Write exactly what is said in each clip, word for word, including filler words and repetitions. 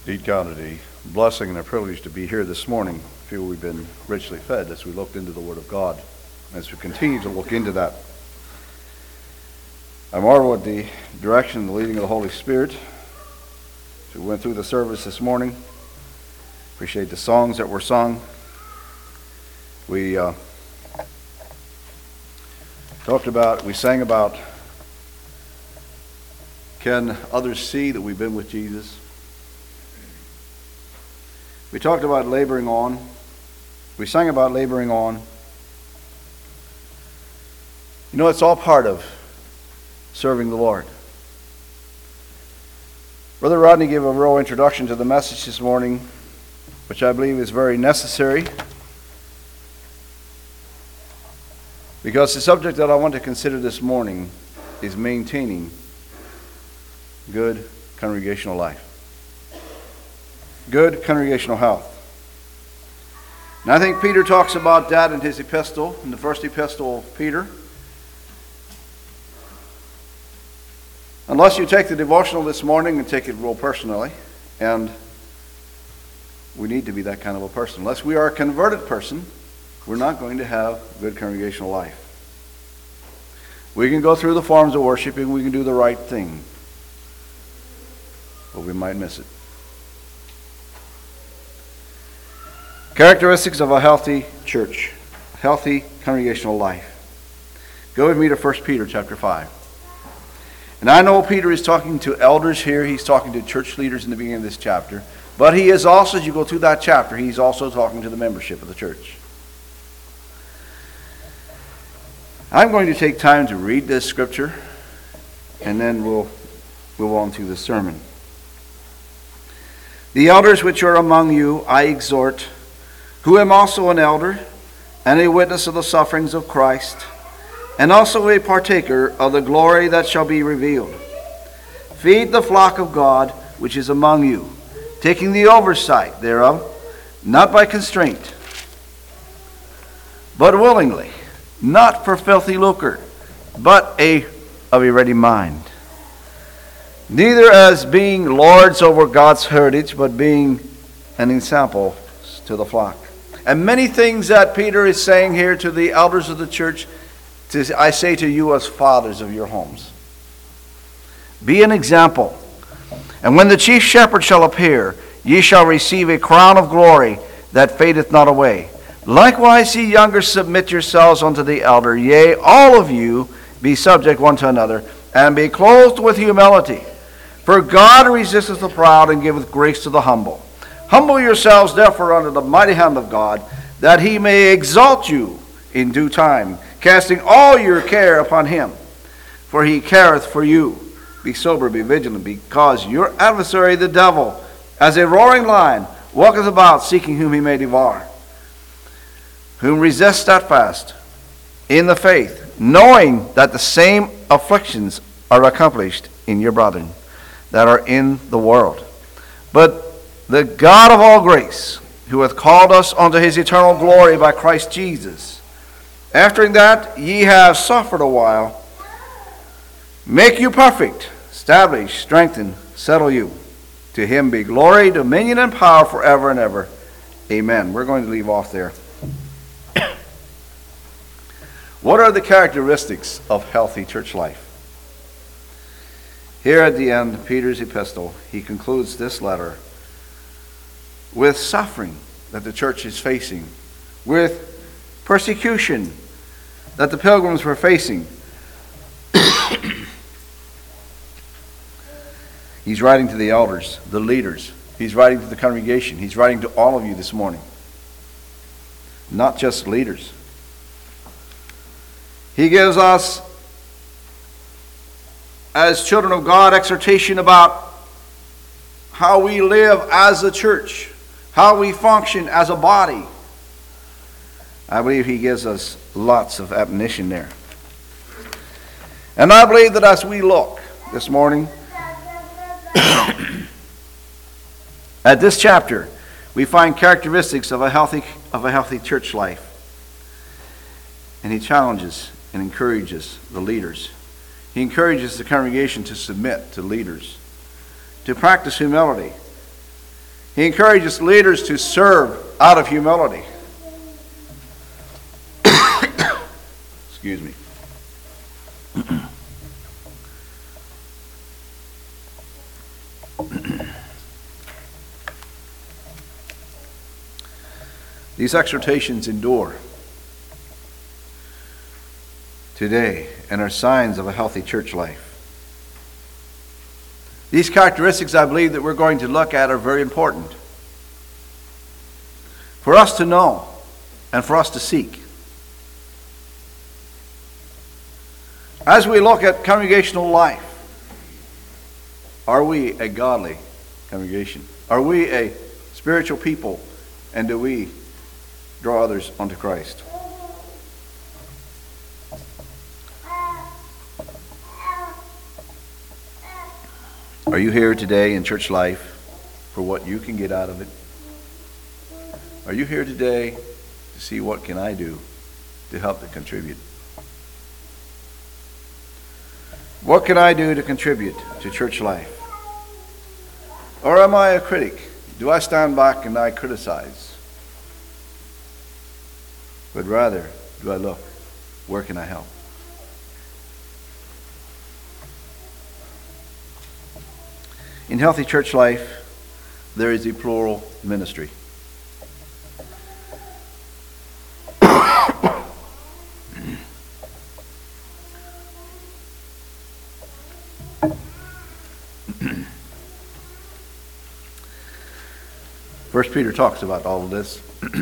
Indeed, God, it is a blessing and a privilege to be here this morning. I feel we've been richly fed as we looked into the Word of God, as we continue to look into that. I marvel at the direction and the leading of the Holy Spirit. As we went through the service this morning, appreciate the songs that were sung. We uh, talked about, we sang about, can others see that we've been with Jesus? We talked about laboring on. We sang about laboring on. You know, it's all part of serving the Lord. Brother Rodney gave a real introduction to the message this morning, which I believe is very necessary, because the subject that I want to consider this morning is maintaining good congregational life. Good congregational health. And I think Peter talks about that in his epistle, in the first epistle of Peter. Unless you take the devotional this morning and take it real personally, and we need to be that kind of a person. Unless we are a converted person, we're not going to have good congregational life. We can go through the forms of worshiping, we can do the right thing, but we might miss it. Characteristics of a healthy church, healthy congregational life. Go with me to First Peter chapter five. And I know Peter is talking to elders here, he's talking to church leaders in the beginning of this chapter, but he is also, as you go through that chapter, he's also talking to the membership of the church. I'm going to take time to read this scripture, and then we'll move on to the sermon. The elders which are among you I exhort, who am also an elder, and a witness of the sufferings of Christ, and also a partaker of the glory that shall be revealed. Feed the flock of God which is among you, taking the oversight thereof, not by constraint, but willingly, not for filthy lucre, but a of a ready mind. Neither as being lords over God's heritage, but being an example to the flock. And many things that Peter is saying here to the elders of the church, to, I say to you as fathers of your homes. Be an example. And when the chief shepherd shall appear, ye shall receive a crown of glory that fadeth not away. Likewise ye younger submit yourselves unto the elder. Yea, all of you be subject one to another, and be clothed with humility. For God resisteth the proud, and giveth grace to the humble. Humble yourselves therefore under the mighty hand of God, that he may exalt you in due time, casting all your care upon him. For he careth for you. Be sober, be vigilant, because your adversary the devil, as a roaring lion, walketh about, seeking whom he may devour. Whom resist steadfast in the faith, knowing that the same afflictions are accomplished in your brethren that are in the world. But the God of all grace, who hath called us unto his eternal glory by Christ Jesus, after that ye have suffered a while, make you perfect, establish, strengthen, settle you. To him be glory, dominion, and power forever and ever. Amen. We're going to leave off there. What are the characteristics of healthy church life? Here at the end of Peter's epistle, he concludes this letter with suffering that the church is facing, with persecution that the pilgrims were facing. He's writing to the elders, the leaders. He's writing to the congregation. He's writing to all of you this morning. Not just leaders. He gives us, as children of God, exhortation about how we live as a church, how we function as a body. I believe he gives us lots of admonition there. And I believe that as we look this morning at this chapter, we find characteristics of a healthy of a healthy church life. And he challenges and encourages the leaders. He encourages the congregation to submit to leaders, to practice humility, He encourages leaders to serve out of humility. Excuse me. These exhortations endure today and are signs of a healthy church life. These characteristics, I believe, that we're going to look at are very important for us to know and for us to seek. As we look at congregational life, are we a godly congregation? Are we a spiritual people? And do we draw others unto Christ? Are you here today in church life for what you can get out of it? Are you here today to see what can I do to help to contribute? What can I do to contribute to church life? Or am I a critic? Do I stand back and I criticize? But rather, do I look, where can I help? In healthy church life, there is a plural ministry. First Peter talks about all of this.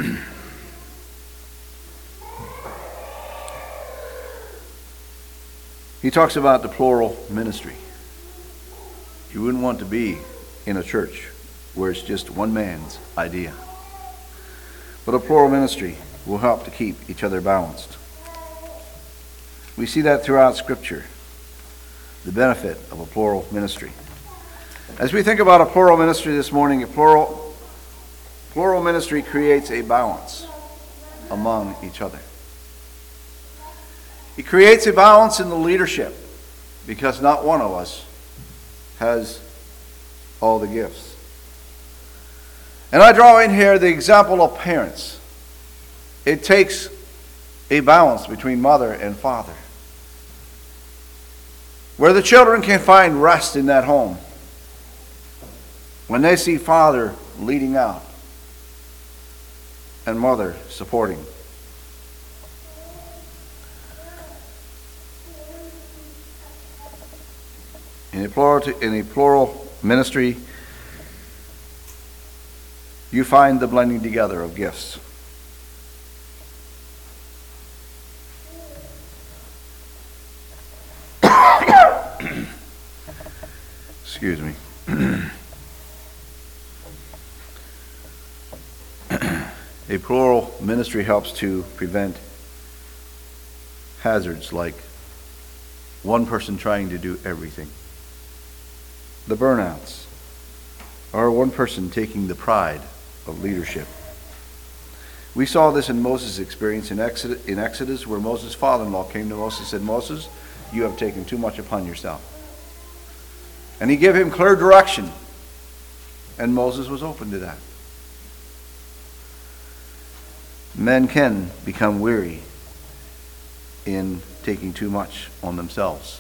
He talks about the plural ministry. You wouldn't want to be in a church where it's just one man's idea. But a plural ministry will help to keep each other balanced. We see that throughout Scripture, the benefit of a plural ministry. As we think about a plural ministry this morning, a plural Plural ministry creates a balance among each other. It creates a balance in the leadership because not one of us has all the gifts. And I draw in here the example of parents. It takes a balance between mother and father, where the children can find rest in that home when they see father leading out and mother supporting. In a plural, in a plural ministry, you find the blending together of gifts. Excuse me. A plural ministry helps to prevent hazards like one person trying to do everything, the burnouts, or one person taking the pride of leadership. We saw this in Moses' experience in Exodus, in Exodus, where Moses' father-in-law came to Moses and said, "Moses, you have taken too much upon yourself." And he gave him clear direction, and Moses was open to that. Men can become weary in taking too much on themselves.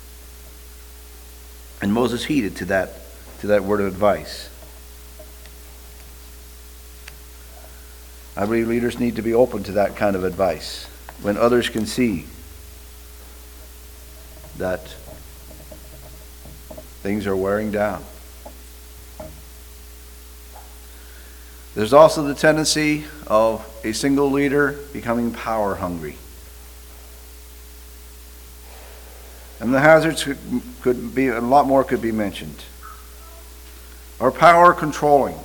And Moses heeded to that, to that word of advice. I believe leaders need to be open to that kind of advice when others can see that things are wearing down. There's also the tendency of a single leader becoming power hungry. And the hazards could, could be, a lot more could be mentioned. Or power controlling.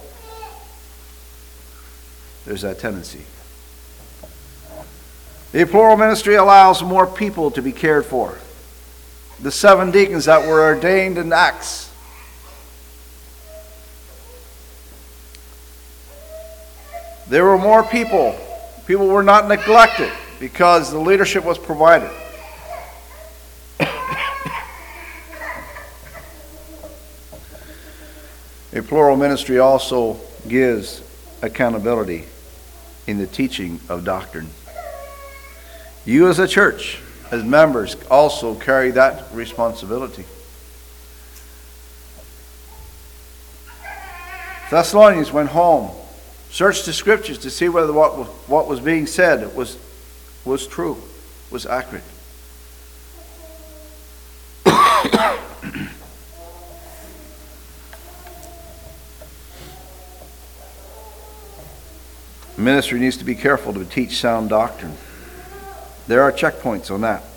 There's that tendency. The plural ministry allows more people to be cared for. The seven deacons that were ordained in Acts, there were more people. People were not neglected because the leadership was provided. A plural ministry also gives accountability in the teaching of doctrine. You as a church, as members, also carry that responsibility. Thessalonians went home, searched the scriptures to see whether what was, what was being said was, was true, was accurate. Ministry needs to be careful to teach sound doctrine. There are checkpoints on that.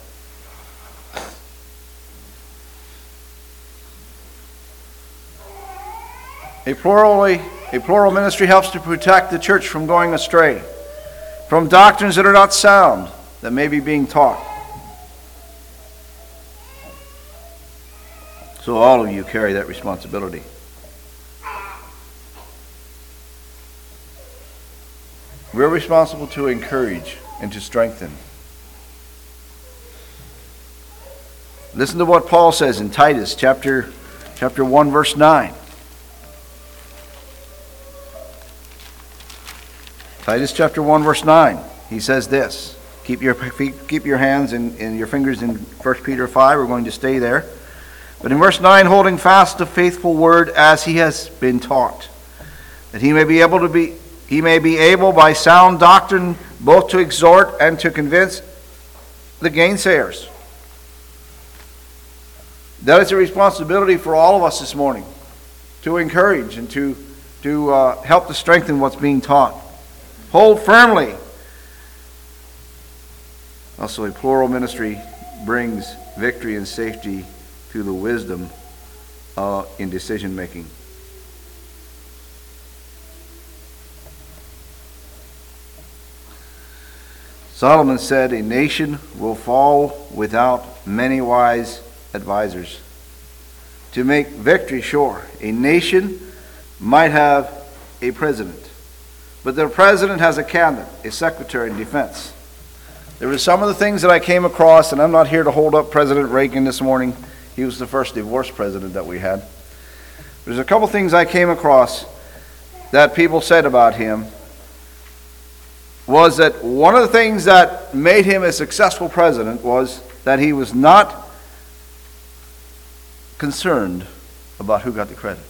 A plural, a plural ministry helps to protect the church from going astray, from doctrines that are not sound, that may be being taught. So all of you carry that responsibility. We're responsible to encourage and to strengthen. Listen to what Paul says in Titus chapter, chapter one, verse nine. Titus chapter one, verse nine. He says this. Keep your feet, keep your hands and, and your fingers in First Peter five. We're going to stay there. But in verse nine, holding fast the faithful word as he has been taught, that he may be able to be he may be able by sound doctrine both to exhort and to convince the gainsayers. That is a responsibility for all of us this morning, to encourage and to, to uh, help to strengthen what's being taught. Hold firmly. Also, a plural ministry brings victory and safety through the wisdom uh, in decision making. Solomon said, a nation will fall without many wise advisors. To make victory sure, a nation might have a president, but the president has a cabinet, a secretary in defense. There were some of the things that I came across, and I'm not here to hold up President Reagan this morning. He was the first divorced president that we had. There's a couple things I came across that people said about him, was that one of the things that made him a successful president was that he was not concerned about who got the credit.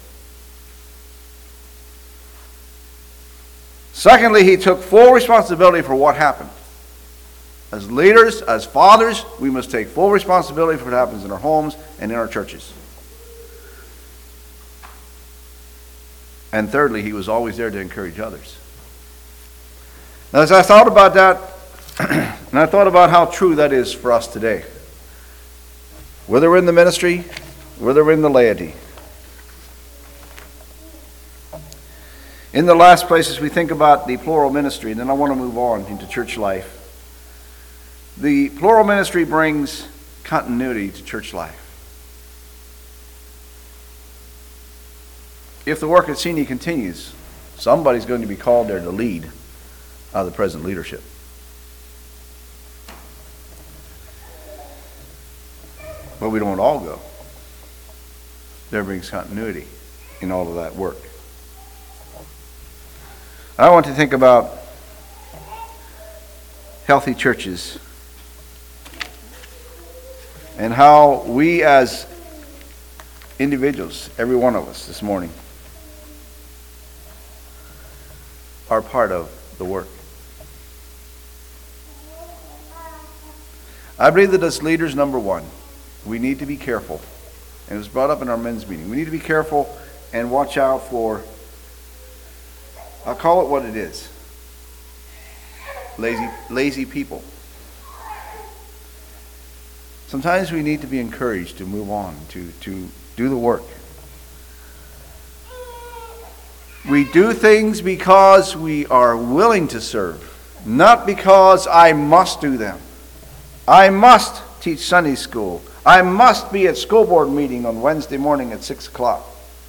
Secondly, he took full responsibility for what happened. As leaders, as fathers, we must take full responsibility for what happens in our homes and in our churches. And thirdly, he was always there to encourage others. Now, as I thought about that, and I thought about how true that is for us today, whether we're in the ministry, whether we're in the laity. In the last places we think about the plural ministry, and then I want to move on into church life. The plural ministry brings continuity to church life. If the work at Sini continues, somebody's going to be called there to lead out of the present leadership. But we don't all go. There brings continuity in all of that work. I want to think about healthy churches and how we as individuals, every one of us this morning, are part of the work. I believe that as leaders, number one, we need to be careful. And it was brought up in our men's meeting. We need to be careful and watch out for, I'll call it what it is, lazy, lazy people. Sometimes we need to be encouraged to move on, to, to do the work. We do things because we are willing to serve, not because I must do them. I must teach Sunday school. I must be at school board meeting on Wednesday morning at six o'clock.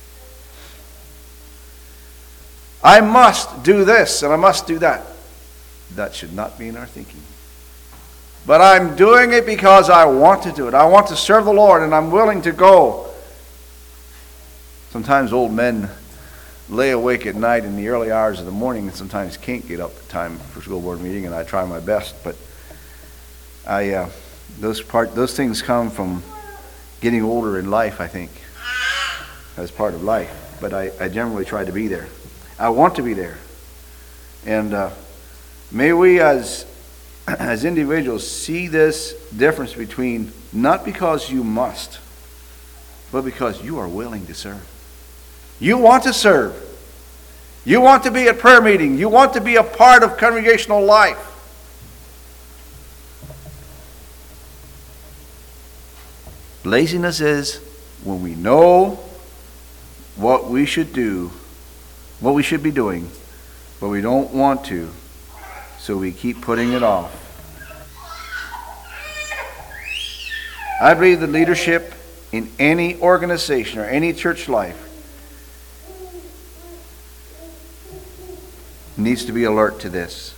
I must do this and I must do that. That should not be in our thinking. But I'm doing it because I want to do it. I want to serve the Lord and I'm willing to go. Sometimes old men lay awake at night in the early hours of the morning and sometimes can't get up in time for school board meeting, and I try my best. But I uh, those part those things come from getting older in life, I think, as part of life. But I, I generally try to be there. I want to be there. And uh, may we as as individuals see this difference between not because you must, but because you are willing to serve. You want to serve. You want to be at prayer meeting. You want to be a part of congregational life. Laziness is when we know what we should do, what we should be doing, but we don't want to, so we keep putting it off. I believe that leadership in any organization or any church life needs to be alert to this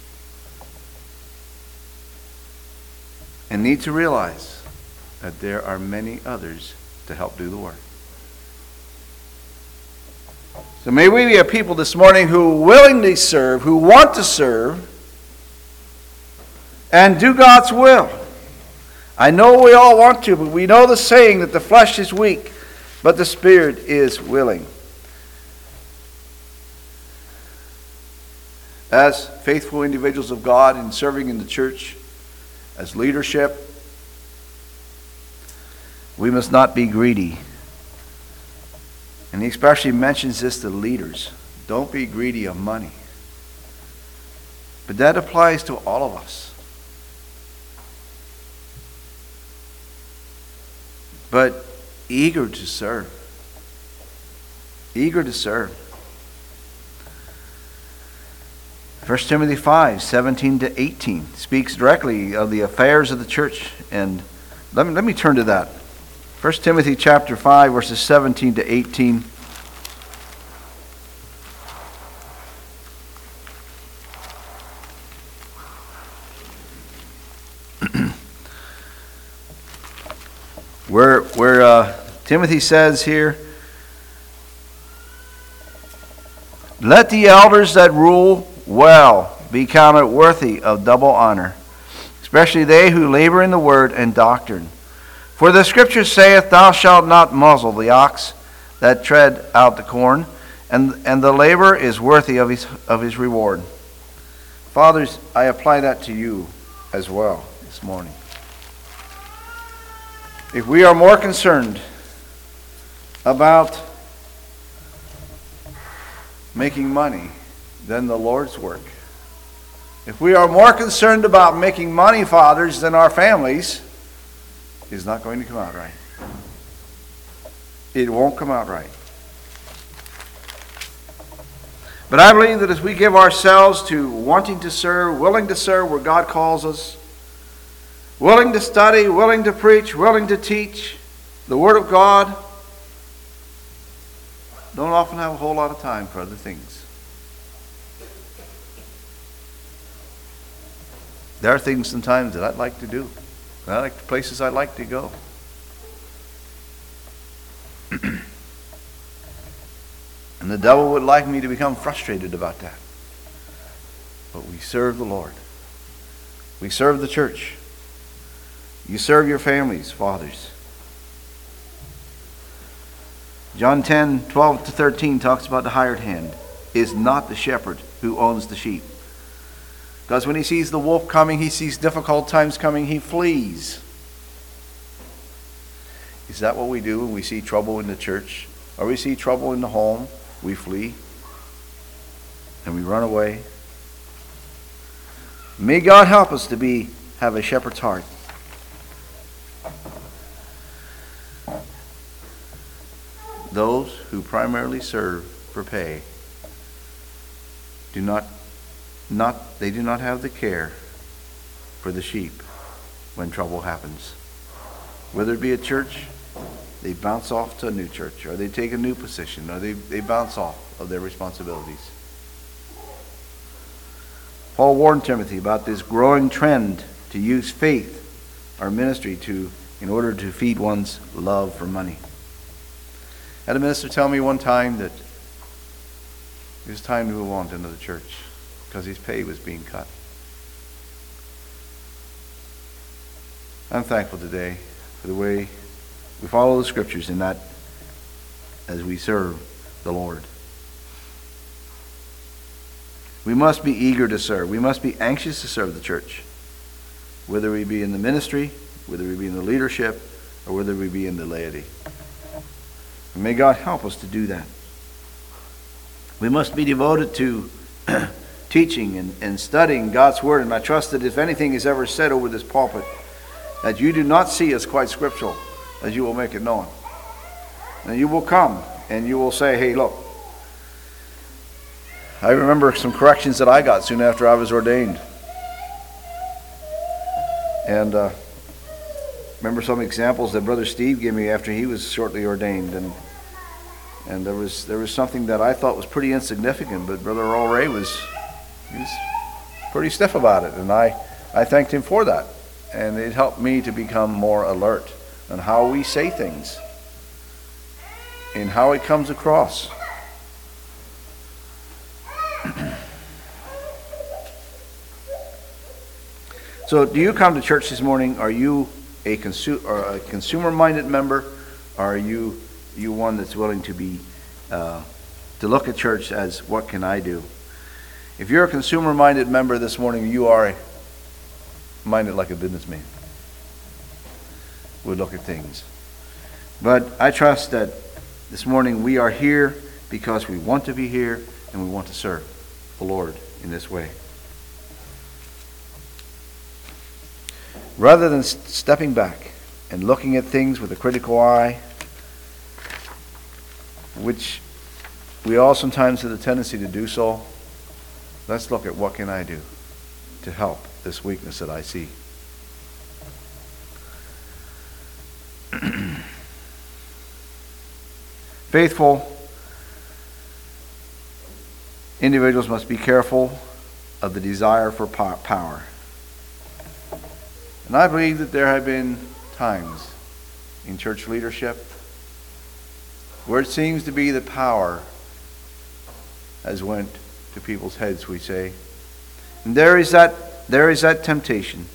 and need to realize that there are many others to help do the work. So may we be a people this morning who willingly serve, who want to serve, and do God's will. I know we all want to, but we know the saying that the flesh is weak, but the Spirit is willing. As faithful individuals of God in serving in the church, as leadership, we must not be greedy. And he especially mentions this to leaders. Don't be greedy of money. But that applies to all of us. But eager to serve. Eager to serve. First Timothy five, seventeen to eighteen speaks directly of the affairs of the church. And let me, let me turn to that. First Timothy chapter five, verses seventeen to eighteen. where where uh, Timothy says here, let the elders that rule well be counted worthy of double honor, especially they who labor in the word and doctrine. For the Scripture saith, thou shalt not muzzle the ox that tread out the corn, and, and the labor is worthy of his, of his reward. Fathers, I apply that to you as well this morning. If we are more concerned about making money than the Lord's work, if we are more concerned about making money, fathers, than our families, it's not going to come out right. It won't come out right. But I believe that as we give ourselves to wanting to serve, willing to serve where God calls us, willing to study, willing to preach, willing to teach the Word of God, don't often have a whole lot of time for other things. There are things sometimes that I'd like to do. I like the places I'd like to go. And the devil would like me to become frustrated about that. But we serve the Lord. We serve the church. You serve your families, fathers. John ten, twelve to thirteen talks about the hired hand is not the shepherd who owns the sheep. Because when he sees the wolf coming, he sees difficult times coming, he flees. Is that what we do when we see trouble in the church? Or we see trouble in the home? We flee. And we run away. May God help us to be have a shepherd's heart. Those who primarily serve for pay do not Not, they do not have the care for the sheep when trouble happens. Whether it be a church, they bounce off to a new church, or they take a new position, or they, they bounce off of their responsibilities. Paul warned Timothy about this growing trend to use faith or ministry to in order to feed one's love for money. I had a minister tell me one time that It was time to move on to another church because his pay was being cut. I'm thankful today for the way we follow the Scriptures in that as we serve the Lord. We must be eager to serve. We must be anxious to serve the church, whether we be in the ministry, whether we be in the leadership, or whether we be in the laity. And may God help us to do that. We must be devoted to teaching and, and studying God's Word. And I trust that if anything is ever said over this pulpit that you do not see as quite scriptural, as you will make it known. And you will come and you will say, hey, look, I remember some corrections that I got soon after I was ordained. And uh, remember some examples that Brother Steve gave me after he was shortly ordained. And and there was there was something that I thought was pretty insignificant, but Brother Earl Ray was, he was pretty stiff about it. And I, I thanked him for that. And it helped me to become more alert on how we say things and how it comes across. So do you come to church this morning? Are you a, consu- or a consumer-minded member? Or are you, you one that's willing to be uh, to look at church as, what can I do? If you're a consumer-minded member this morning, you are minded like a businessman. We look at things. But I trust that this morning we are here because we want to be here and we want to serve the Lord in this way. Rather than stepping back and looking at things with a critical eye, which we all sometimes have the tendency to do so, let's look at what can I do to help this weakness that I see. Faithful individuals must be careful of the desire for power. And I believe that there have been times in church leadership where it seems to be the power has went to people's heads, we say. And there is that there is that temptation.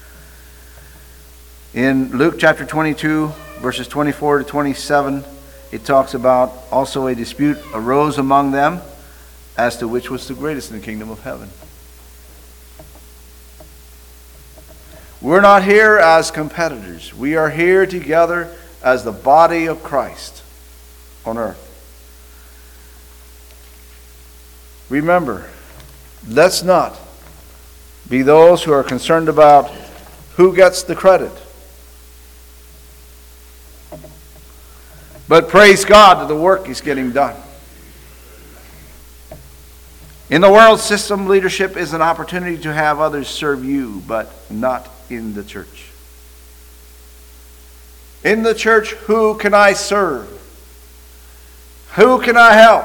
In Luke chapter twenty-two, verses twenty-four to twenty-seven, it talks about also a dispute arose among them as to which was the greatest in the kingdom of heaven. We're not here as competitors. We are here together as the body of Christ on earth. Remember, let's not be those who are concerned about who gets the credit. But praise God that the work is getting done. In the world system, leadership is an opportunity to have others serve you, but not in the church. In the church, who can I serve? Who can I help?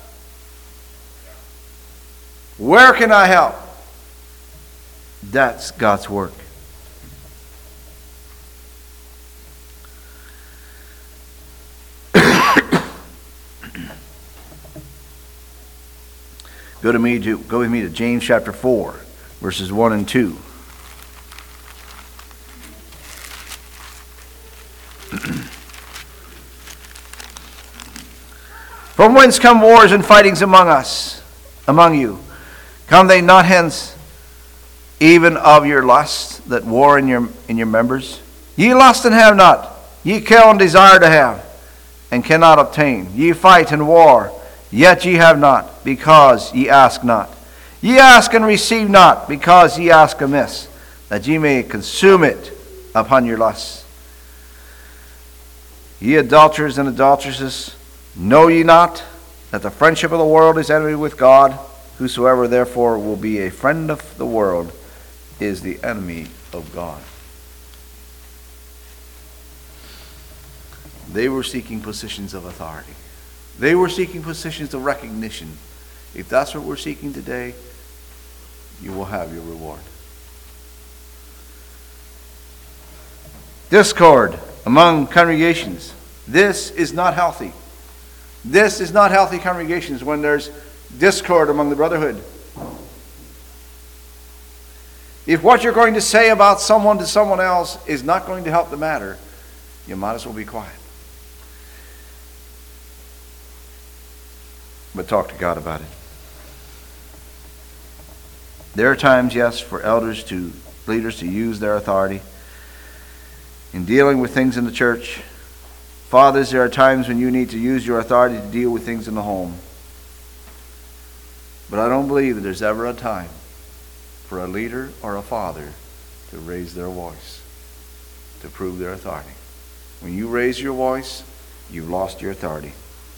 Where can I help? That's God's work. Go to me to go with me to James chapter four, verses one and two. From whence come wars and fightings among us, among you? Come they not hence, even of your lust that war in your in your members? Ye lust and have not, ye kill and desire to have, and cannot obtain. Ye fight and war, yet ye have not, because ye ask not. Ye ask and receive not, because ye ask amiss, that ye may consume it upon your lusts. Ye adulterers and adulteresses, know ye not that the friendship of the world is enemy with God? Whosoever therefore will be a friend of the world is the enemy of God. They were seeking positions of authority. They were seeking positions of recognition. If that's what we're seeking today, you will have your reward. Discord among congregations. This is not healthy. This is not healthy congregations when there's discord among the brotherhood. If what you're going to say about someone to someone else is not going to help the matter, you might as well be quiet. But talk to God about it. There are times, yes, for elders to, leaders to use their authority in dealing with things in the church. Fathers, there are times when you need to use your authority to deal with things in the home. But I don't believe that there's ever a time for a leader or a father to raise their voice, to prove their authority. When you raise your voice, you've lost your authority.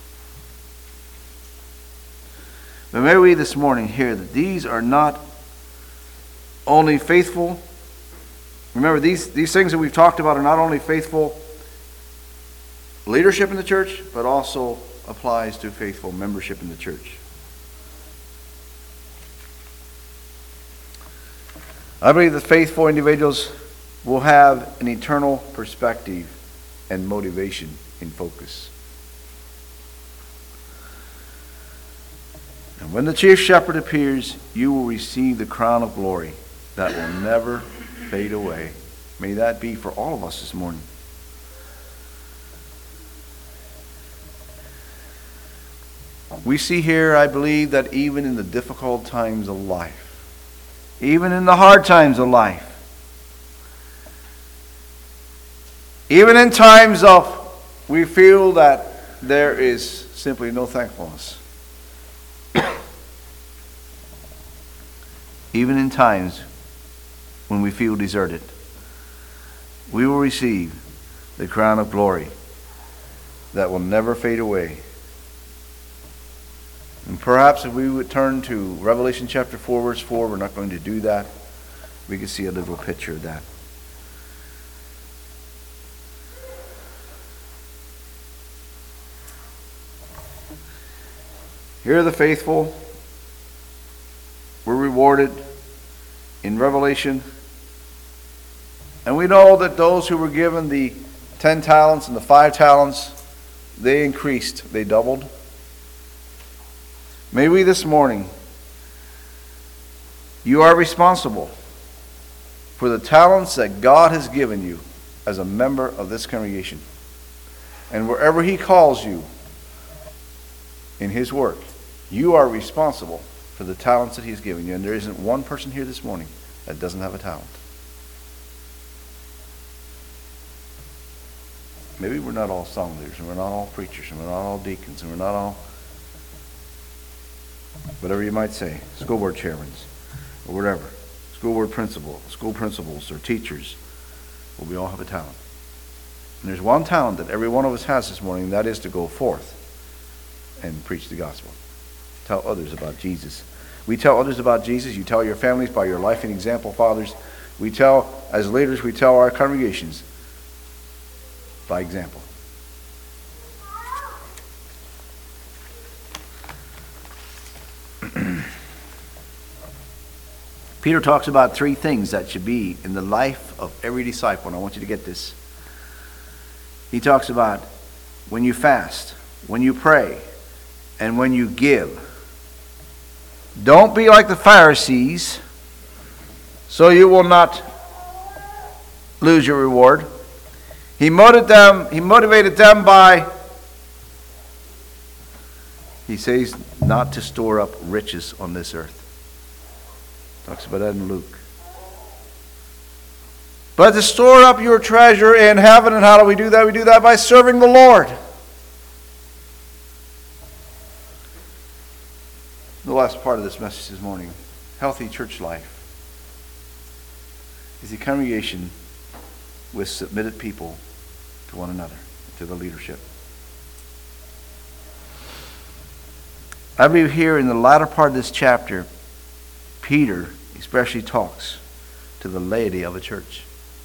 But may we this morning hear that these are not only faithful. Remember, these, these things that we've talked about are not only faithful leadership in the church, but also applies to faithful membership in the church. I believe that faithful individuals will have an eternal perspective and motivation in focus. And when the chief shepherd appears, you will receive the crown of glory that will never fade away. May that be for all of us this morning. We see here, I believe, that even in the difficult times of life, even in the hard times of life, even in times of we feel that there is simply no thankfulness, even in times when we feel deserted, we will receive the crown of glory that will never fade away. And perhaps if we would turn to Revelation chapter four, verse four, we're not going to do that. We can see a little picture of that. Here are the faithful. We're rewarded in Revelation. And we know that those who were given the ten talents and the five talents, they increased, they doubled. May we this morning, you are responsible for the talents that God has given you as a member of this congregation. And wherever He calls you in His work, you are responsible for the talents that He's given you. And there isn't one person here this morning that doesn't have a talent. Maybe we're not all song leaders, and we're not all preachers, and we're not all deacons, and we're not all whatever you might say, school board chairmen, or whatever, school board principal, school principals, or teachers. Well, we all have a talent. And there's one talent that every one of us has this morning, and that is to go forth and preach the gospel. Tell others about Jesus. We tell others about Jesus. You tell your families by your life and example, fathers. We tell, as leaders, we tell our congregations by example. Peter talks about three things that should be in the life of every disciple, and I want you to get this. He talks about when you fast, when you pray, and when you give. Don't be like the Pharisees, so you will not lose your reward. He motivated them, he motivated them by, he says, not to store up riches on this earth. Talks about that in Luke. But to store up your treasure in heaven. And how do we do that? We do that by serving the Lord. The last part of this message this morning, healthy church life, is a congregation with submitted people to one another, to the leadership. I believe here in the latter part of this chapter, Peter especially talks to the laity of a church.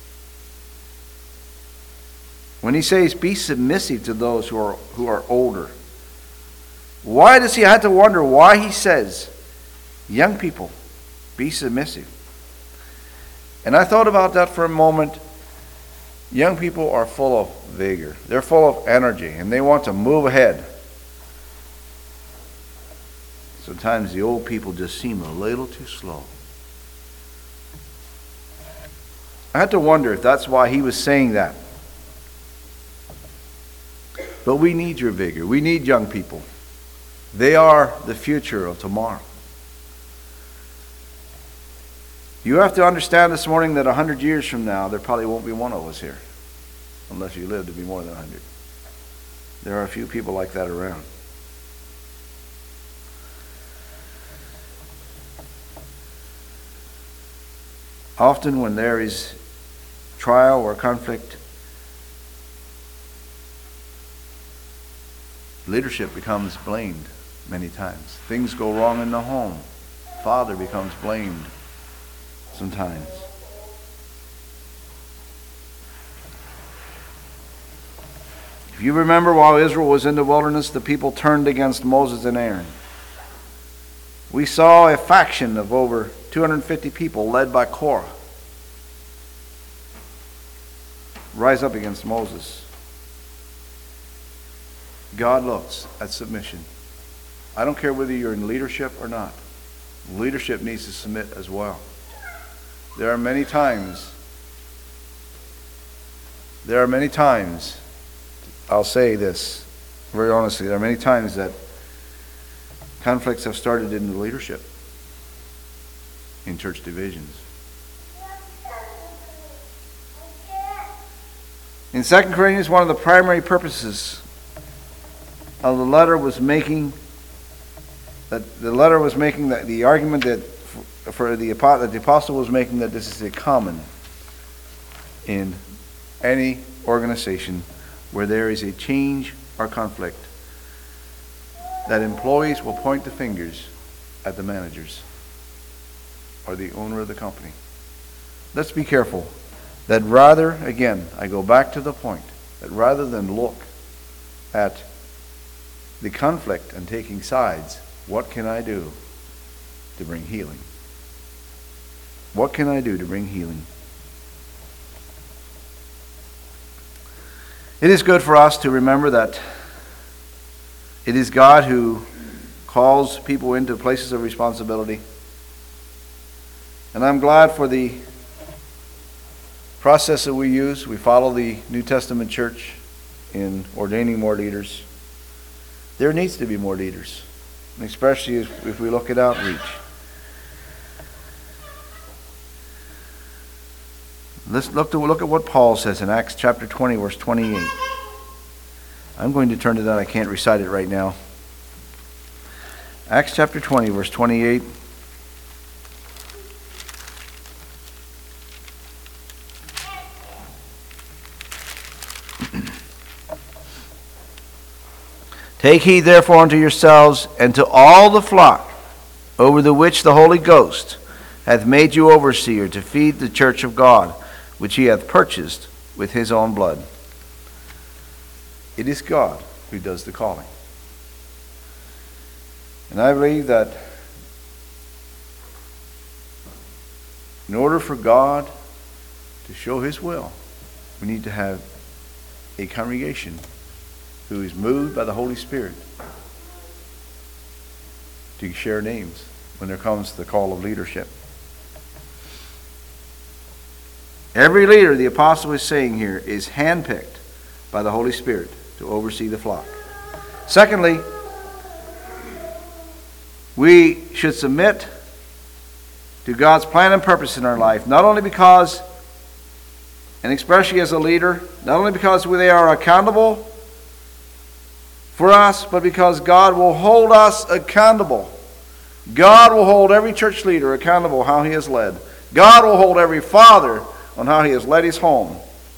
When he says, be submissive to those who are who are older. Why does he have to wonder why he says, young people, be submissive? And I thought about that for a moment. Young people are full of vigor. They're full of energy, and they want to move ahead. So sometimes the old people just seem a little too slow. I had to wonder if that's why he was saying that. But we need your vigor. We need young people. They are the future of tomorrow. You have to understand this morning that a hundred years from now, there probably won't be one of us here. Unless you live to be more than a hundred. There are a few people like that around. Often when there is trial or conflict, leadership becomes blamed many times. Things go wrong in the home. Father becomes blamed sometimes. If you remember, while Israel was in the wilderness, the people turned against Moses and Aaron. We saw a faction of over two hundred fifty people led by Korah rise up against Moses. God looks at submission. I don't care whether you're in leadership or not. Leadership needs to submit as well. There are many times, there are many times, I'll say this very honestly, there are many times that conflicts have started in the leadership, in church divisions. In Second Corinthians, one of the primary purposes of the letter was making that the letter was making that the argument that for the that the apostle was making that this is a common in any organization where there is a change or conflict, that employees will point the fingers at the managers or the owner of the company. Let's be careful that rather, again, I go back to the point, that rather than look at the conflict and taking sides, what can I do to bring healing? What can I do to bring healing? It is good for us to remember that it is God who calls people into places of responsibility. And I'm glad for the process that we use. We follow the New Testament church in ordaining more leaders. There needs to be more leaders, especially if we look at outreach. Let's look, to, look at what Paul says in Acts chapter twenty, verse twenty-eight. I'm going to turn to that. I can't recite it right now. Acts chapter twenty, verse twenty-eight. Take heed therefore unto yourselves and to all the flock over the which the Holy Ghost hath made you overseer to feed the church of God, which he hath purchased with his own blood. It is God who does the calling. And I believe that in order for God to show his will, we need to have a congregation who is moved by the Holy Spirit to share names when there comes the call of leadership. Every leader, the apostle is saying here, is handpicked by the Holy Spirit to oversee the flock. Secondly, we should submit to God's plan and purpose in our life, not only because, and especially as a leader, not only because they are accountable for us, but because God will hold us accountable. God will hold every church leader accountable how he has led. God will hold every father on how he has led his home.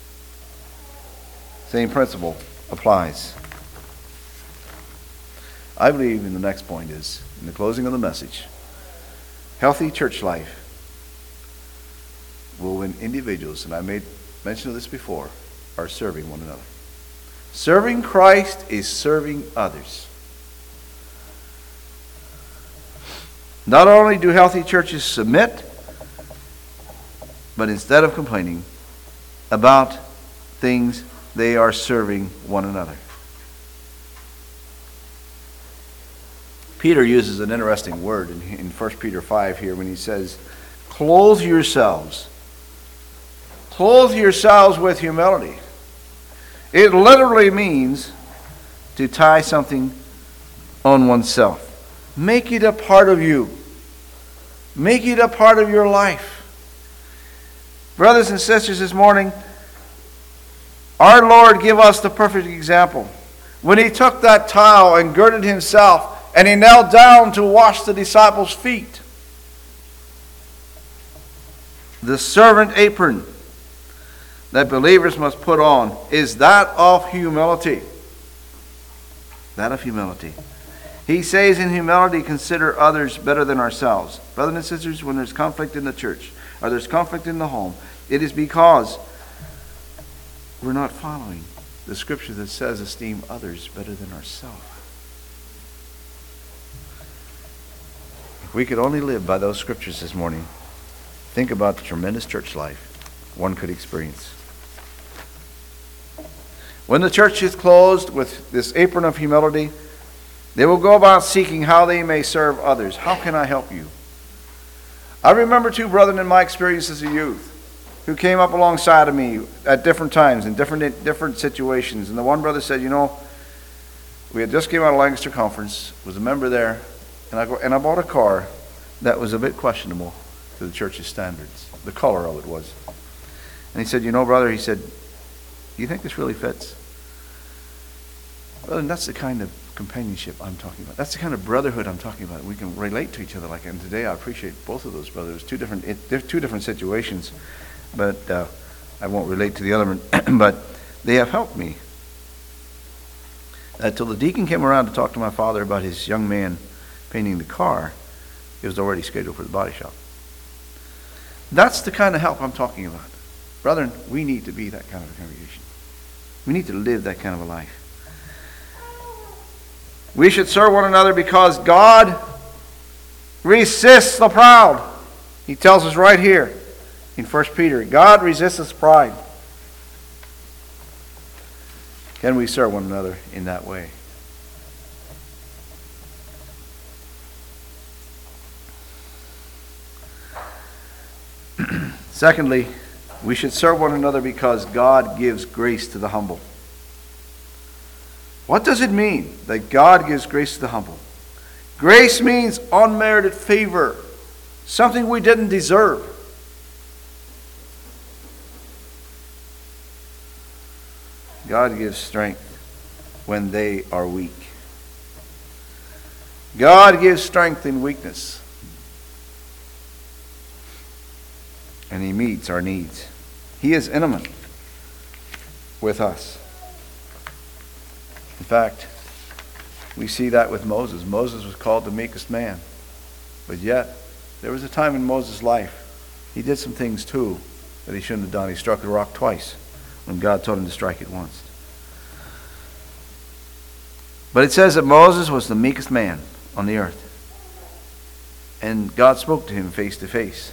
Same principle applies. I believe in the next point is, in the closing of the message, healthy church life will win individuals, and I made mention of this before, are serving one another. Serving Christ is serving others. Not only do healthy churches submit, but instead of complaining about things, they are serving one another. Peter uses an interesting word in, in First Peter five here when he says, clothe yourselves. Clothe yourselves with humility. It literally means to tie something on oneself. Make it a part of you. Make it a part of your life. Brothers and sisters, this morning, our Lord gave us the perfect example. When he took that towel and girded himself, and he knelt down to wash the disciples' feet. The servant apron that believers must put on is that of humility. That of humility. He says in humility, consider others better than ourselves. Brothers and sisters, when there's conflict in the church, or there's conflict in the home, it is because we're not following the scripture that says esteem others better than ourselves. If we could only live by those scriptures this morning, think about the tremendous church life one could experience. When the church is clothed with this apron of humility, they will go about seeking how they may serve others. How can I help you? I remember two brethren in my experience as a youth who came up alongside of me at different times in different different situations. And the one brother said, you know, we had just came out of Lancaster Conference, was a member there, and I, go, and I bought a car that was a bit questionable to the church's standards. The color of it was. And he said, you know, brother, he said, do you think this really fits? Brother, that's the kind of companionship I'm talking about. That's the kind of brotherhood I'm talking about. We can relate to each other like that. And today I appreciate both of those brothers. Two different, it, they're two different situations, but uh, I won't relate to the other one. But they have helped me. Until the deacon came around to talk to my father about his young man painting the car, it was already scheduled for the body shop. That's the kind of help I'm talking about. Brethren, we need to be that kind of a congregation. We need to live that kind of a life. We should serve one another because God resists the proud. He tells us right here in First Peter, God resists pride. Can we serve one another in that way? Secondly, we should serve one another because God gives grace to the humble. What does it mean that God gives grace to the humble? Grace means unmerited favor, something we didn't deserve. God gives strength when they are weak. God gives strength in weakness. And He meets our needs. He is intimate with us. In fact, we see that with Moses. Moses was called the meekest man. But yet, there was a time in Moses' life, he did some things too that he shouldn't have done. He struck the rock twice when God told him to strike it once. But it says that Moses was the meekest man on the earth. And God spoke to him face to face.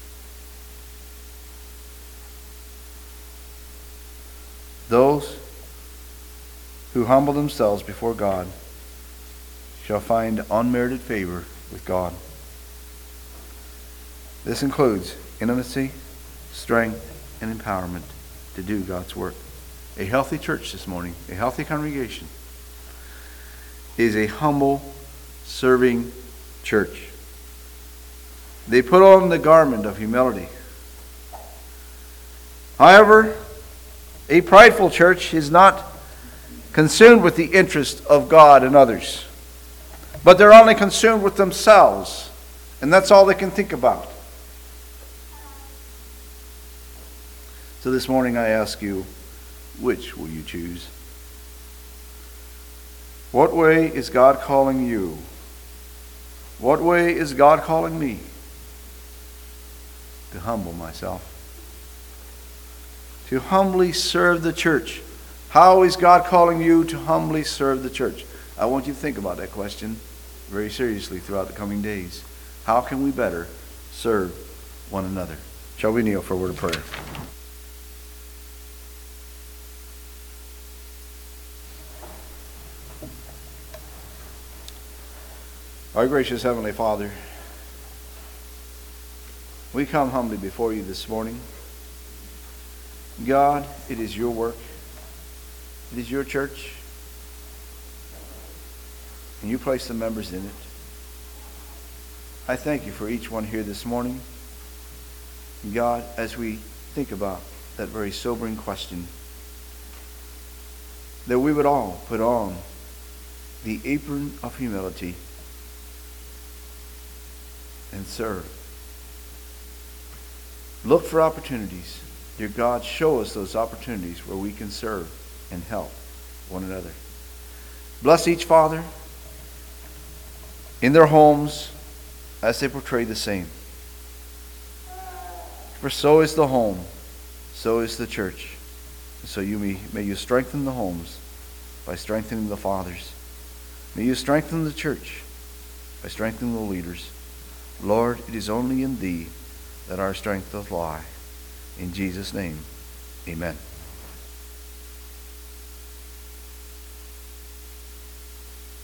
Those who humble themselves before God shall find unmerited favor with God. This includes intimacy, strength, and empowerment to do God's work. A healthy church this morning, a healthy congregation, is a humble, serving church. They put on the garment of humility. However, a prideful church is not consumed with the interest of God and others, but they're only consumed with themselves, and that's all they can think about. So this morning I ask you, which will you choose? What way is God calling you? What way is God calling me? To humble myself. To humbly serve the church. How is God calling you to humbly serve the church? I want you to think about that question very seriously throughout the coming days. How can we better serve one another? Shall we kneel for a word of prayer? Our gracious Heavenly Father, we come humbly before you this morning. God, it is your work. It is your church. And you place the members in it. I thank you for each one here this morning. God, as we think about that very sobering question, that we would all put on the apron of humility and serve. Look for opportunities. Dear God, show us those opportunities where we can serve and help one another. Bless each father in their homes as they portray the same. For so is the home, so is the church. So you may, may you strengthen the homes by strengthening the fathers. May you strengthen the church by strengthening the leaders. Lord, it is only in thee that our strength doth lie. In Jesus' name, amen.